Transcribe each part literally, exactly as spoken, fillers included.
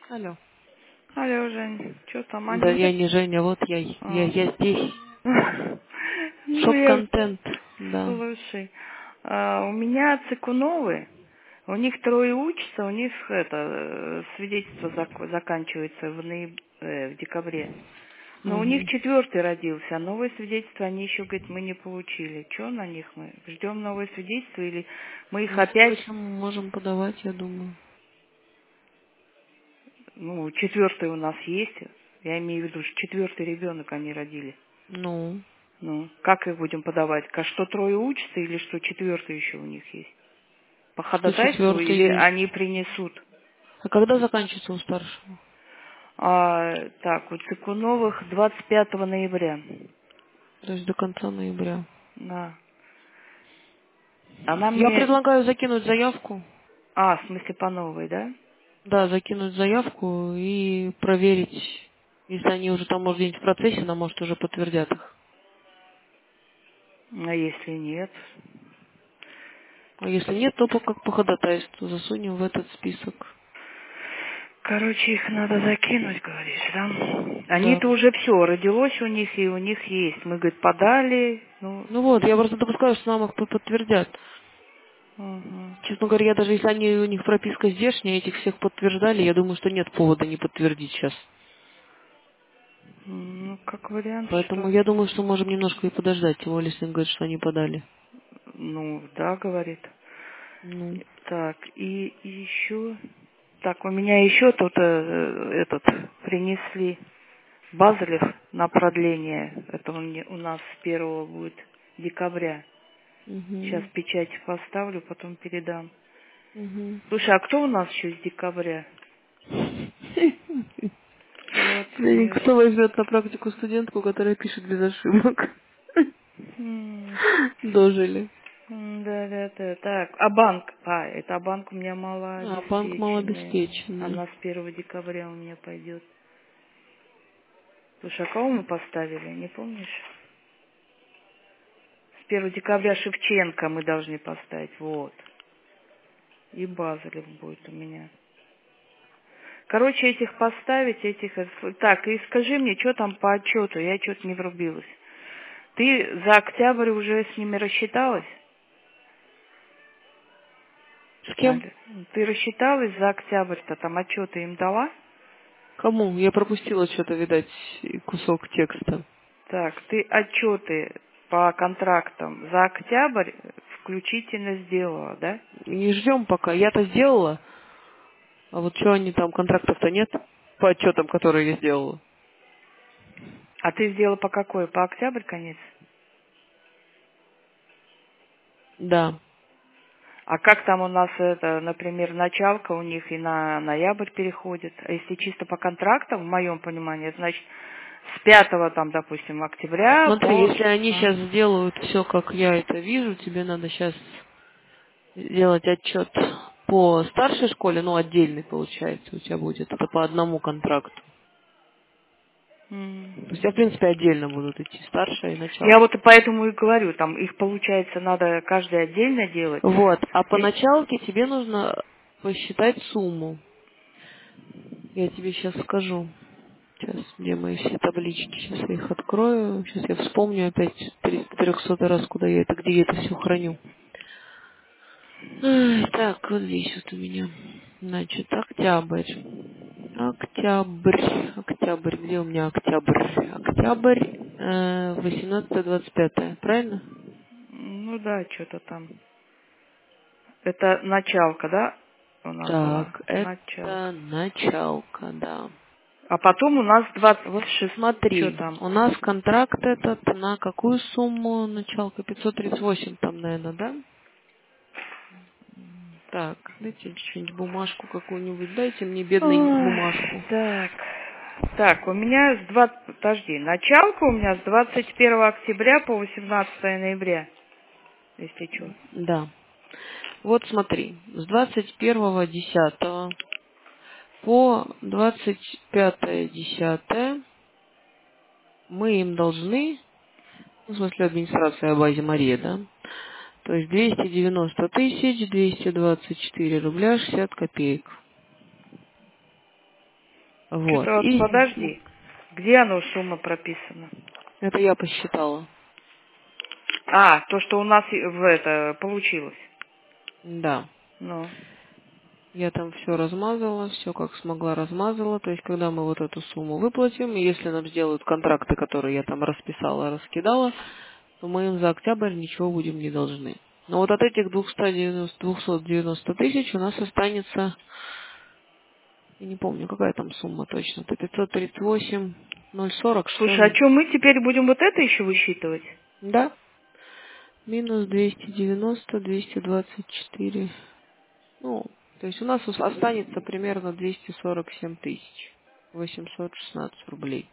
Алло. Алло, Жень, что там, Да, они? я не Женя, вот я, я, А. я здесь. Ну, я... Шоп-контент, да. Слушай, а, у меня Цикуновы, у них трое учатся, у них это э, свидетельство зак- заканчивается в, нояб- э, в декабре. Но у них Угу. четвертый родился, а новое свидетельство они еще, говорит, мы не получили. Что на них мы? Ждем новое свидетельство или мы их Если опять... хотим, можем подавать, я думаю. Ну, четвертый у нас есть. Я имею в виду, что четвертый ребенок они родили. Ну, Ну, как их будем подавать? Ка- Что трое учатся или что четвертый еще у них есть? По что ходатайству четвертый или они есть. принесут? А когда заканчивается у старшего? А, так, у Цикуновых двадцать пятого ноября. То есть до конца ноября. Да. Она Я мне... предлагаю закинуть заявку. А, в смысле по новой, да? Да, закинуть заявку и проверить. Если они уже там, может, где-нибудь в процессе, нам, может, уже подтвердят их. А если нет? А если нет, то по, как по ходатайству засунем в этот список. Короче, их надо закинуть, говоришь, да? Да. Они-то уже все, родилось у них, и у них есть. Мы, говорит, подали, ну... Ну вот, я просто допускаю, что нам их под- подтвердят. Угу. Честно говоря, я даже если они у них прописка здешняя, этих всех подтверждали, я думаю, что нет повода не подтвердить сейчас. Ну, как вариант, Поэтому что... я думаю, что можем немножко и подождать, тем более, если им говорят, что они подали. Ну, да, говорит. Ну, Так, и еще... Так, у меня еще тут э, этот принесли Базелев на продление. Это у, меня- у нас с первого будет декабря. Сейчас угу, печать поставлю, потом передам. угу. Слушай, а кто у нас еще с декабря? Тебя двадцать... никто возьмет на практику студентку, которая пишет без ошибок. М, Дожили. м, Да, да, да. Так, а банк? А, это а банк у меня А банк малообеспеченный. малообеспеченный. Она с первого декабря у меня пойдет. Слушай, а кого мы поставили, не помнишь? С первого декабря Шевченко мы должны поставить, вот. И Базелев будет у меня. Короче, этих поставить, этих... Так, и скажи мне, что там по отчету, я что-то не врубилась. Ты за октябрь уже с ними рассчиталась? С кем? Аль- Ты рассчиталась за октябрь-то, там отчеты им дала? Кому? Я пропустила что-то, видать, кусок текста. Так, ты отчеты по контрактам за октябрь включительно сделала, да? Не ждем пока. Я-то сделала. А вот что они там, контрактов-то нет? По отчетам, которые я сделала. А ты сделала по какой? По октябрь конец? Да. А как там у нас это, например, началка у них и на ноябрь переходит? А если чисто по контрактам, в моем понимании, это значит с пятого там, допустим, октября Смотри, по... если они А? сейчас сделают все, как я это вижу, тебе надо сейчас сделать отчет по старшей школе, ну, отдельный, получается, у тебя будет. Это по одному контракту. То есть, М. я, в принципе, отдельно будут идти старшая и Я началка. вот и поэтому и говорю, там их, получается, надо каждый отдельно делать. Вот. А по И- началке тебе нужно посчитать сумму. Я тебе сейчас скажу. Сейчас, где мои все таблички? Сейчас я их открою. Сейчас я вспомню опять трехсотый раз, куда я это, где я это все храню. Ай, так, вот здесь вот у меня. Значит, октябрь. Октябрь. Октябрь. Где у меня октябрь? Октябрь. восемнадцатое двадцать пятое. Правильно? Ну да, что-то там. Это началка, да, у нас была? Так, это Началка. началка, да. А потом у нас двадцать Вот шесть. Что смотри, там? у нас контракт этот на какую сумму? Началка пятьсот тридцать восемь там, наверное, да? Так, дайте что-нибудь бумажку какую-нибудь, дайте мне бедной Ой, бумажку. так. Так, у меня с двадцатого... Подожди, началка у меня с двадцать первого октября по восемнадцатое ноября, если что. Да. Вот смотри, с двадцать первого десятого по двадцать пятое десятое мы им должны, ну, в смысле администрация о базе Мария, да? То есть двести девяносто тысяч двести двадцать четыре рубля шестьдесят копеек. Вот. Что-то вот, И подожди. Где оно, сумма прописана? это я посчитала. А, то, что у нас и в это получилось. Да. Ну. Я там все размазала, все как смогла размазала. То есть, когда мы вот эту сумму выплатим, и если нам сделают контракты, которые я там расписала, раскидала, то мы им за октябрь ничего будем не должны. Но вот от этих двухсот девяноста тысяч у нас останется, я не помню, какая там сумма точно, это пятьсот тридцать восемь ноль сорок, что Слушай, а ли? что, мы теперь будем вот это еще высчитывать? Да. Минус двести девяносто, двести двадцать четыре. Ну, то есть у нас ус- останется примерно двести сорок семь тысяч восемьсот шестнадцать рублей.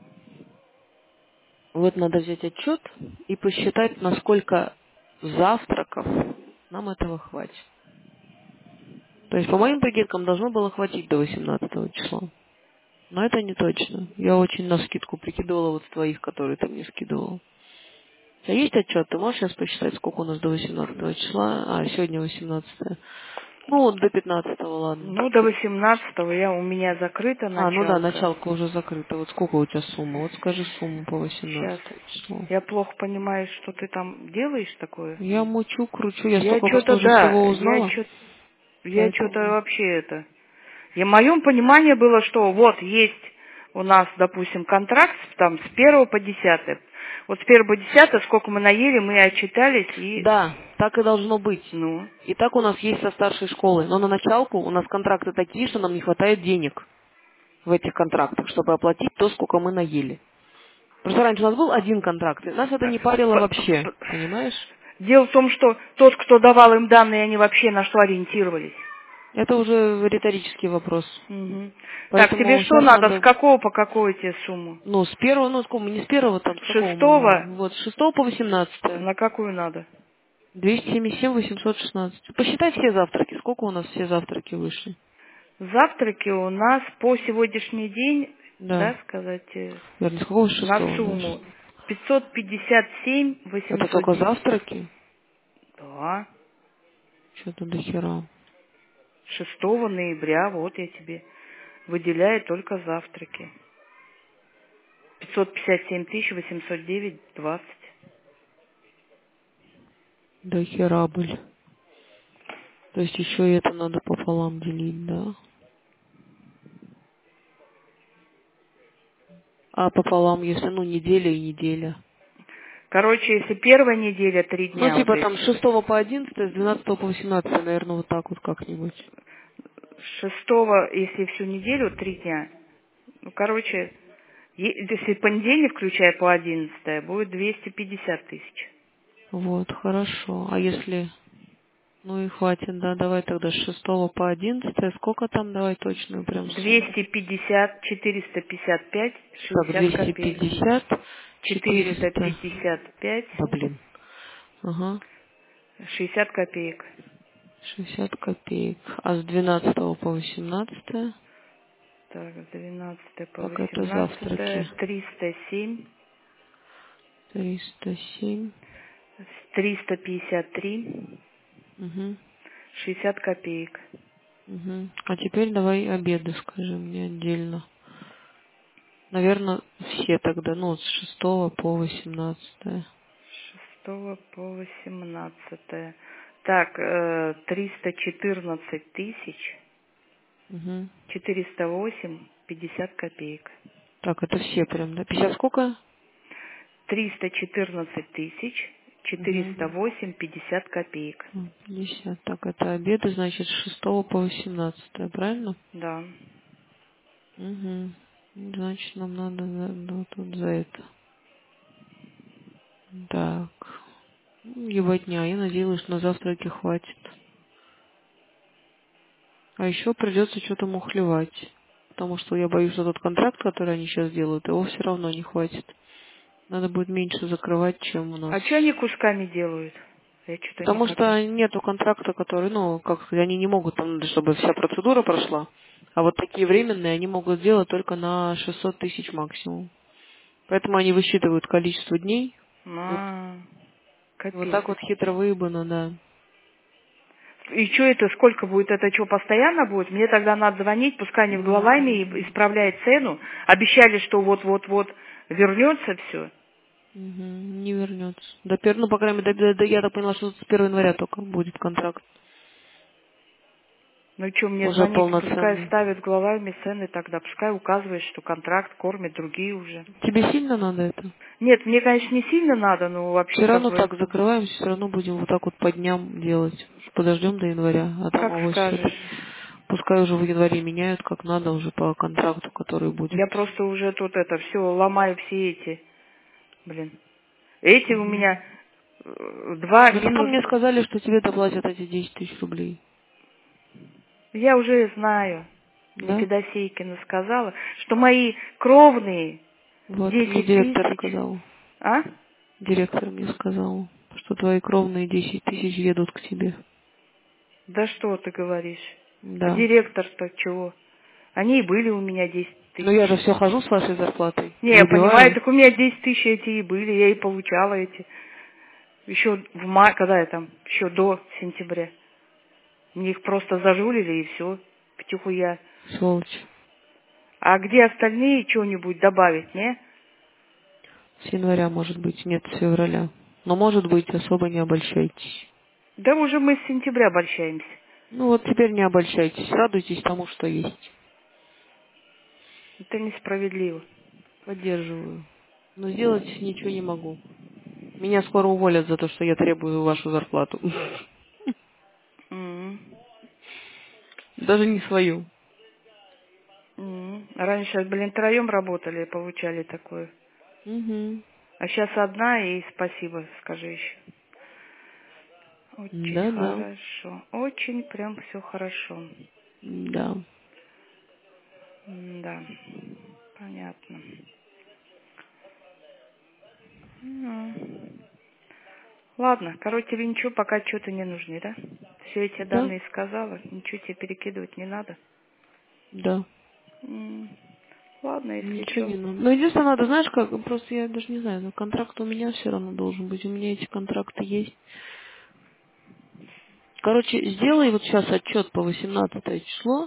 Вот надо взять отчет и посчитать, насколько завтраков нам этого хватит. То есть по моим прикидкам должно было хватить до восемнадцатого числа. Но это не точно. Я очень на скидку прикидывала вот с твоих, которые ты мне скидывал. У тебя есть отчет? Ты можешь сейчас посчитать, сколько у нас до восемнадцатого числа? А, сегодня восемнадцатое. Ну, вот до пятнадцатого, ладно. Ну, до восемнадцатого я, у меня закрыта А, ну да, началка. началка уже закрыта. Вот сколько у тебя сумма? Вот скажи сумму по Сейчас. восемнадцатому числу. Я плохо понимаю, что ты там делаешь такое. Я мучу, кручу. Я Я столько вас что-то, уже да, всего я узнала. что-то, я что-то Поэтому... вообще это... И в моем понимании было, что вот есть у нас, допустим, контракт там с первого по десятое. Вот с первого по десятое, сколько мы наели, мы отчитались и... Да, так и должно быть. Ну, И так у нас есть со старшей школы. Но на началку у нас контракты такие, что нам не хватает денег в этих контрактах, чтобы оплатить то, сколько мы наели. Просто раньше у нас был один контракт, и нас это не парило п- п- вообще. п- Понимаешь? дело в том, что тот, кто давал им данные, они вообще на что ориентировались. Это уже риторический вопрос. Мгм. Так, тебе Поэтому что сейчас надо, с надо, какого по какую тебе сумму? ну, с первого, ну, сколько, не с первого, там, с С какого мы, шестого вот, с шестого по восемнадцатое. на какую надо? двести семьдесят семь восемьсот шестнадцать. Посчитай все завтраки. Сколько у нас все завтраки вышли? Завтраки у нас по сегодняшний день, Да. да, сказать, э, Вернее, с какого с на шестого, сумму значит? пятьсот пятьдесят семь Это восемьсот только десять. завтраки? Да. Что-то до хера. шестого ноября, вот я тебе выделяю только завтраки. пятьсот пятьдесят семь тысяч восемьсот девять двадцать. До хера, блин. То есть еще и это надо пополам делить, да? А пополам, если, ну, неделя и неделя. Короче, если первая неделя, три Ну, дня вот типа там эти. с шестого по одиннадцатое, с двенадцатого по восемнадцатое, наверное, вот так вот как-нибудь. С шестого, если всю неделю, три дня. Ну, короче, е- если понедельник, включая по одиннадцатое, будет двести пятьдесят тысяч. Вот, хорошо. А если... Ну и хватит, да, давай тогда с шестого по одиннадцатое. Сколько там, давай точную прям сумму. двести пятьдесят, четыреста пятьдесят пять, Так, шестьдесят двести копеек. пятьдесят, четыреста четыреста. пятьдесят пять, Да блин. Ага. шестьдесят копеек. шестьдесят копеек. А с двенадцатого по восемнадцатое? Так, с двенадцатое по Так, это восемнадцатое, завтраки. триста семь, триста семь. триста пятьдесят три, Угу. шестьдесят копеек. Угу. А теперь давай обеды скажи мне отдельно. Наверное, все тогда, ну, с шестого по восемнадцатое. Шестого по восемнадцатое. Так, э, триста четырнадцать тысяч, Угу. четыреста восемь, пятьдесят копеек. Так, это все прям, да? пятьдесят сколько? Триста четырнадцать тысяч, Угу. четыреста восемь, пятьдесят копеек. пятьдесят. Так, это обеды, значит, с шестого по восемнадцатое, правильно? Да. Угу. Значит, нам надо за, вот тут за это. Так. Ну, ебатня, я надеялась, что на завтраки хватит. А еще придется что-то мухлевать. Потому что я боюсь, что тот контракт, который они сейчас делают, его все равно не хватит. Надо будет меньше закрывать, чем у нас. А что они кусками делают? Я что-то не Потому поняла. что нету контракта, который, ну, как сказать, они не могут, там надо, чтобы вся процедура прошла. А вот такие временные они могут сделать только на шестьсот тысяч максимум. Поэтому они высчитывают количество дней. Вот, А, вот капец. так вот хитро выебано, да. И что это, сколько будет, это что, постоянно будет? Мне тогда надо звонить, пускай они в головами и исправляют цену. Обещали, что вот-вот-вот вернется все. Угу, не вернется. До пер... Ну, по крайней мере, до, до- я так поняла, что с первого января только будет контракт. Ну что, мне Уже звонить, пускай полноценный. ставят главами цены тогда, пускай указывает, что контракт кормит другие уже. Тебе сильно надо это? Нет, мне, конечно, не сильно надо, но вообще Все как равно бы, так закрываемся, все равно будем вот так вот по дням делать. Подождем до января, а там как авось что-то. скажешь. Пускай уже в январе меняют, как надо, уже по контракту, который будет. Я просто уже тут это все ломаю все эти, блин. Эти у Угу. меня э, два Ну, зато минус. мне сказали, что тебе доплатят эти десять тысяч рублей. Я уже знаю. Мне Да? Федосейкина сказала, что мои кровные Вот, мне десять директор тысяч. сказал. А? Директор мне сказал, что твои кровные десять тысяч едут к тебе. Да что ты говоришь? А Да. директор-то чего? Они и были у меня десять Но я же тысяч. все хожу с вашей зарплатой. Не, я понимаю, Выбиваю. так у меня десять тысяч эти и были, я и получала эти. Еще в мае, когда я там, еще до сентября. Мне их просто зажулили и все, втихуя. Сволочь. А где остальные что-нибудь добавить, не? С января, может быть, нет, с февраля. Но, может быть, особо не обольщайтесь. Да уже мы с сентября обольщаемся. Ну вот теперь не обольщайтесь, радуйтесь тому, что есть. Это несправедливо. Поддерживаю. Но сделать ничего не могу. Меня скоро уволят за то, что я требую вашу зарплату. М. Даже не свою. М. Раньше, блин, троем работали и получали такое. Угу. А сейчас одна, и спасибо, скажи еще. Очень Да-да. хорошо. Очень прям все хорошо. Да. Да, понятно. Ну. Ладно, короче, тебе ничего пока что-то не нужны, да? Все эти Да. данные сказала, ничего тебе перекидывать не надо. Да. М. Ладно, если Ничего что. не надо. Но единственное, надо, знаешь как, просто я даже не знаю, но контракт у меня все равно должен быть. У меня эти контракты есть. Короче, сделай вот сейчас отчет по восемнадцатое число.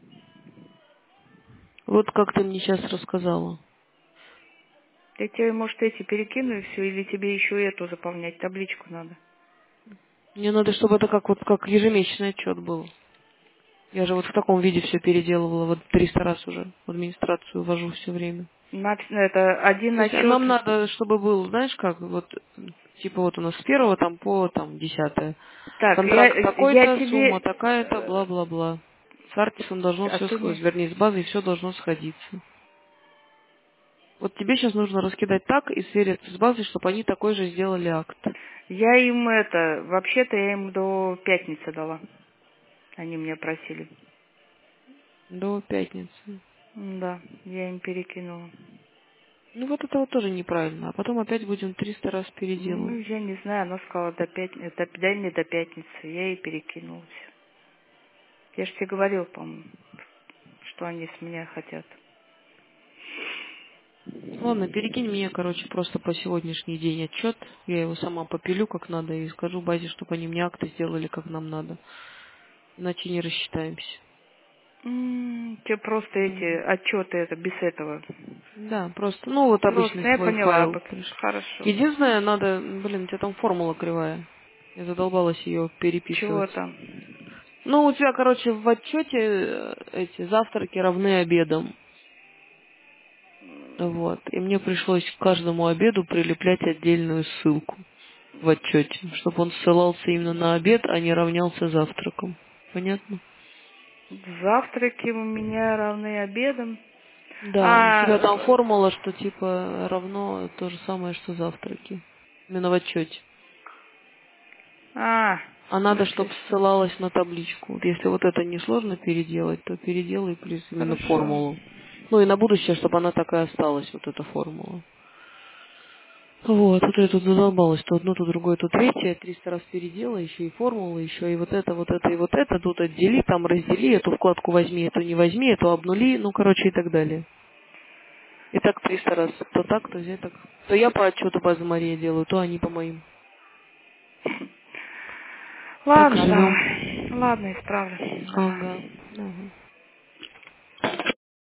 Вот как ты мне сейчас рассказала. Я тебе, может, эти перекину и все, или тебе еще эту заполнять, табличку надо. Мне надо, чтобы это как вот как ежемесячный отчет был. Я же вот в таком виде все переделывала, вот триста раз уже в администрацию вожу все время. На- Это один То есть а отчет. нам надо, чтобы был, знаешь как, вот, типа вот у нас с первого там по там десятое. Так, я, Контракт я такой-то, тебе... сумма такая-то, э, бла-бла-бла. С Артисом должно А все ты сходиться, мне... вернее, с базой все должно сходиться. Вот тебе сейчас нужно раскидать так и свериться с базой, чтобы они такой же сделали акт. Я им это... Вообще-то я им до пятницы дала. Они меня просили. До пятницы. Да, я им перекинула. Ну вот это вот тоже неправильно. А потом опять будем триста раз Ну, переделывать. я не знаю, она сказала до пятницы, до, дай мне до пятницы. Я ей перекинула все. Я же тебе говорил, по-моему, что они с меня хотят. Ладно, перекинь мне, короче, просто по сегодняшний день отчет. Я его сама попилю как надо и скажу базе, чтобы они мне акты сделали как нам надо. Иначе не рассчитаемся. М, Тебе просто эти Мгм. отчеты это без этого. Да, просто, ну вот Просто, обычный ну, я свой поняла, файл. бы. приш- Хорошо. Единственное, надо, блин, у тебя там формула кривая. Я задолбалась ее Чего переписывать. там? Ну, у тебя, короче, в отчете э, эти завтраки равны обедам. Вот. И мне пришлось к каждому обеду прилеплять отдельную ссылку в отчете, чтобы он ссылался именно на обед, а не равнялся завтраком. Понятно? Завтраки у меня равны обедам. Да, у А, тебя там э, формула, что типа равно то же самое, что завтраки. Именно в отчете. а, А в надо, смысле, чтобы что? ссылалась на табличку. Вот если вот это несложно переделать, то переделай плюс именно Хорошо. формулу. Ну и на будущее, чтобы она такая осталась, вот эта формула. Вот, тут я тут задолбалась, то одно, то другое, то третье, триста раз переделай, еще и формулы, еще и вот это, вот это, и вот это, тут отдели, там раздели, эту вкладку возьми, эту не возьми, эту обнули, ну, короче, и так далее. И так триста раз, то так, то взять так. То я по отчету базы Мария делаю, то они по моим. Так Ладно, живем. давай. Ладно, исправлю. Ага. Ага.